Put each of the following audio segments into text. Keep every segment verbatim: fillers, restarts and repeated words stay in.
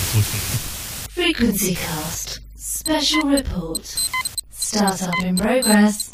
Frequency Cast Special Report. Startup in progress.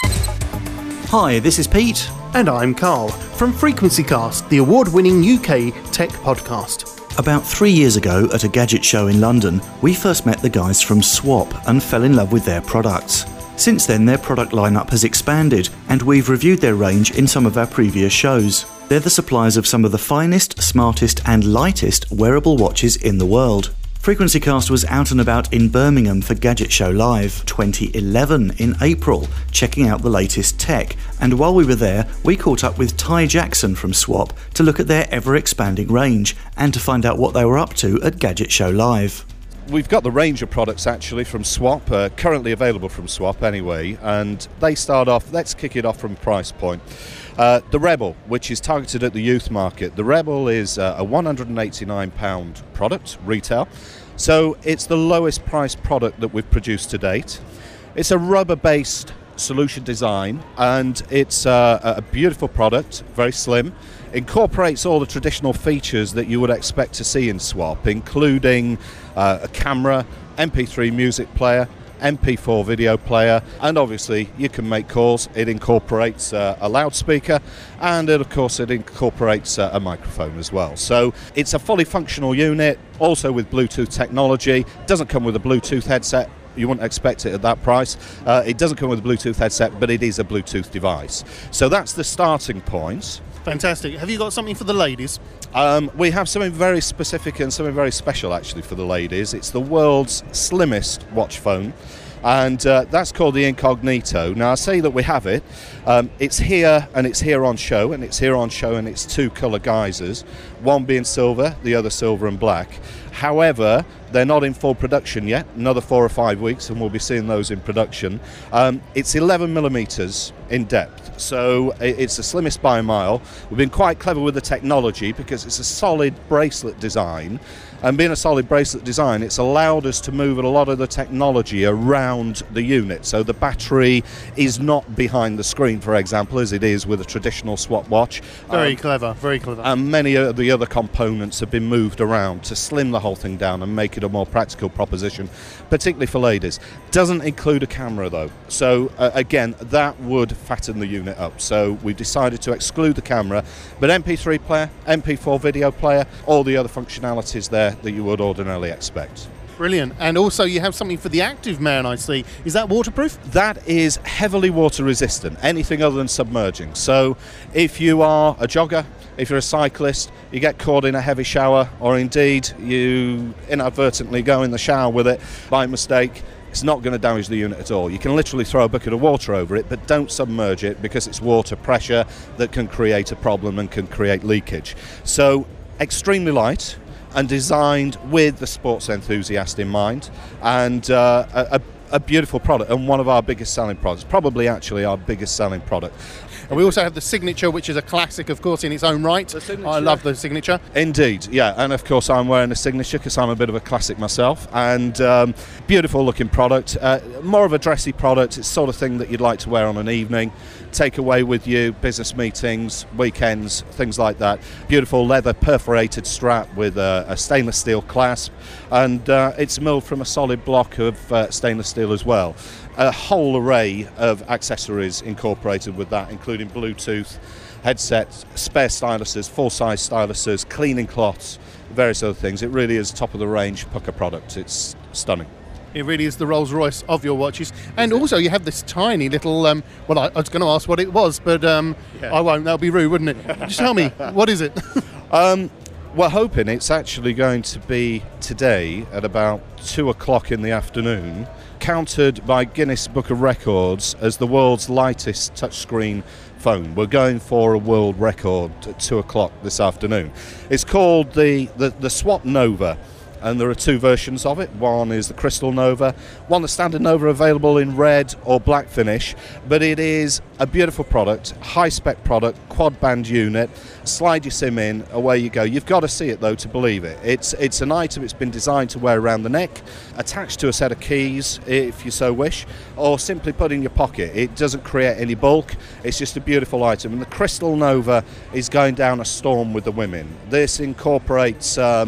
Hi, this is Pete. And I'm Carl from Frequency Cast, the award-winning U K tech podcast. About three years ago at a gadget show in London, we first met the guys from Swap and fell in love with their products. Since then, their product lineup has expanded, and we've reviewed their range in some of our previous shows. They're the suppliers of some of the finest, smartest and lightest wearable watches in the world. Frequency Cast was out and about in Birmingham for Gadget Show Live twenty eleven in April, checking out the latest tech, and while we were there, we caught up with Ty Jackson from Swap to look at their ever-expanding range and to find out what they were up to at Gadget Show Live. We've got the range of products actually from Swap, uh, currently available from Swap anyway, and they start off, let's kick it off from price point. Uh, the Rebel, which is targeted at the youth market. The Rebel is uh, a one hundred and eighty-nine pound product, retail, so it's the lowest priced product that we've produced to date. It's a rubber-based solution design, and it's uh, a beautiful product, very slim. Incorporates all the traditional features that you would expect to see in Swap, including uh, a camera, M P three music player, M P four video player, and obviously you can make calls. It incorporates uh, a loudspeaker, and it, of course it incorporates uh, a microphone as well. So it's a fully functional unit, also with Bluetooth technology. Doesn't come with a Bluetooth headset. You wouldn't expect it at that price. Uh, it doesn't come with a Bluetooth headset, but it is a Bluetooth device. So that's the starting point. Fantastic. Have you got something for the ladies? Um, we have something very specific and something very special actually for the ladies. It's the world's slimmest watch phone, and uh, that's called the Incognito. Now I say that we have it. Um, it's here and it's here on show, and it's here on show in its two colour guises, one being silver, the other silver and black. However, they're not in full production yet, another four or five weeks and we'll be seeing those in production. Um, it's eleven millimetres in depth, so it's the slimmest by a mile. We've been quite clever with the technology because it's a solid bracelet design, and being a solid bracelet design, it's allowed us to move a lot of the technology around the unit. So the battery is not behind the screen, for example, as it is with a traditional Swap watch. Very um, clever, very clever. And many of the other components have been moved around to slim the whole thing down and make it a more practical proposition, particularly for ladies. Doesn't include a camera though, so uh, again that would fatten the unit up, so we've decided to exclude the camera, but M P three player, M P four video player, all the other functionalities there that you would ordinarily expect. Brilliant. And also you have something for the active man, I see. Is that waterproof? That is heavily water resistant, anything other than submerging. So if you are a jogger, if you're a cyclist, you get caught in a heavy shower, or indeed you inadvertently go in the shower with it by mistake, it's not going to damage the unit at all. You can literally throw a bucket of water over it, but don't submerge it because it's water pressure that can create a problem and can create leakage. So extremely light, and designed with the sports enthusiast in mind, and uh, a, a beautiful product, and one of our biggest selling products, probably actually our biggest selling product. And we also have the Signature, which is a classic, of course, in its own right. I love the Signature. Indeed, yeah, and of course I'm wearing a Signature because I'm a bit of a classic myself, and um, beautiful looking product, uh, more of a dressy product. It's the sort of thing that you'd like to wear on an evening, take away with you, business meetings, weekends, things like that. Beautiful leather perforated strap with a, a stainless steel clasp, and uh, it's milled from a solid block of uh, stainless steel as well. A whole array of accessories incorporated with that, including Bluetooth, headsets, spare styluses, full-size styluses, cleaning cloths, various other things. It really is top of the range pucker product. It's stunning. It really is the Rolls Royce of your watches. And also you have this tiny little, um, well I, I was going to ask what it was, but um, yeah. I won't, that would be rude, wouldn't it? Just tell me, what is it? um, we're hoping it's actually going to be today at about two o'clock in the afternoon, counted by Guinness Book of Records as the world's lightest touchscreen phone. We're going for a world record at two o'clock this afternoon. It's called the, the, the Swap Nova, and there are two versions of it. One is the Crystal Nova, one the Standard Nova, available in red or black finish, but it is a beautiful product, high spec product, quad band unit. Slide your SIM in, away you go. You've got to see it though to believe it. It's it's an item. It's been designed to wear around the neck, attached to a set of keys if you so wish, or simply put in your pocket. It doesn't create any bulk. It's just a beautiful item. And the Crystal Nova is going down a storm with the women. This incorporates um,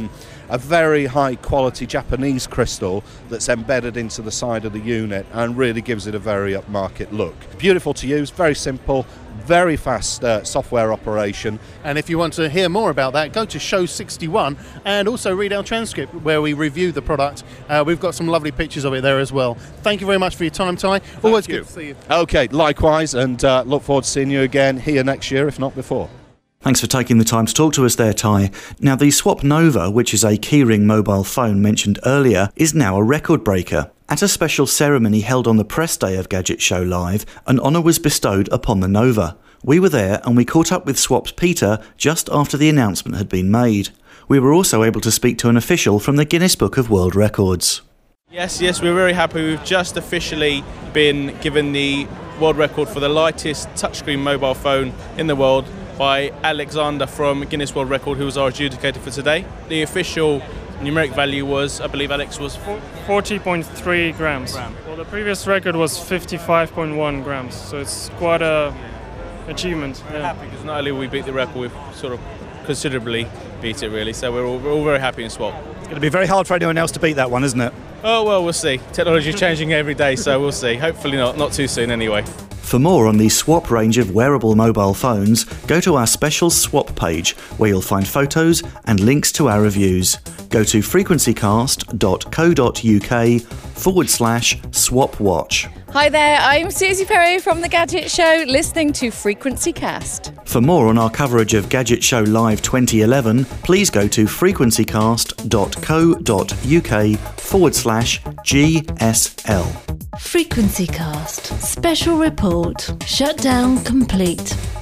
a very high quality Japanese crystal that's embedded into the side of the unit and really gives it a very upmarket look. Beautiful to use, very simple, very fast uh, software operation. And if you want to hear more about that, go to show sixty-one and also read our transcript where we review the product. Uh, we've got some lovely pictures of it there as well. Thank you very much for your time, Ty. Always you. good to see you. Okay, likewise, and uh, look forward to seeing you again here next year, if not before. Thanks for taking the time to talk to us there, Ty. Now, the Swap Nova, which is a keyring mobile phone mentioned earlier, is now a record breaker. At a special ceremony held on the press day of Gadget Show Live, an honour was bestowed upon the Nova. We were there and we caught up with Swap's Peter just after the announcement had been made. We were also able to speak to an official from the Guinness Book of World Records. Yes, yes, we're very happy. We've just officially been given the world record for the lightest touchscreen mobile phone in the world by Alexander from Guinness World Record, who was our adjudicator for today. The official numeric value was, I believe, Alex, was forty point three grams. Gram. Well, the previous record was fifty-five point one grams, so it's quite a achievement. We're yeah. happy because not only we beat the record, we've sort of considerably beat it, really. So we're all, we're all very happy in Swap. It's going to be very hard for anyone else to beat that one, isn't it? Oh, well, we'll see. Technology is changing every day, so we'll see. Hopefully not, not too soon anyway. For more on the Swap range of wearable mobile phones, go to our special Swap page, where you'll find photos and links to our reviews. Go to frequencycast.co.uk forward slash swap watch. Hi there, I'm Susie Perry from The Gadget Show, listening to Frequency Cast. For more on our coverage of Gadget Show Live twenty eleven, please go to frequencycast.co.uk forward slash GSL. Frequency Cast. Special report. Shutdown complete.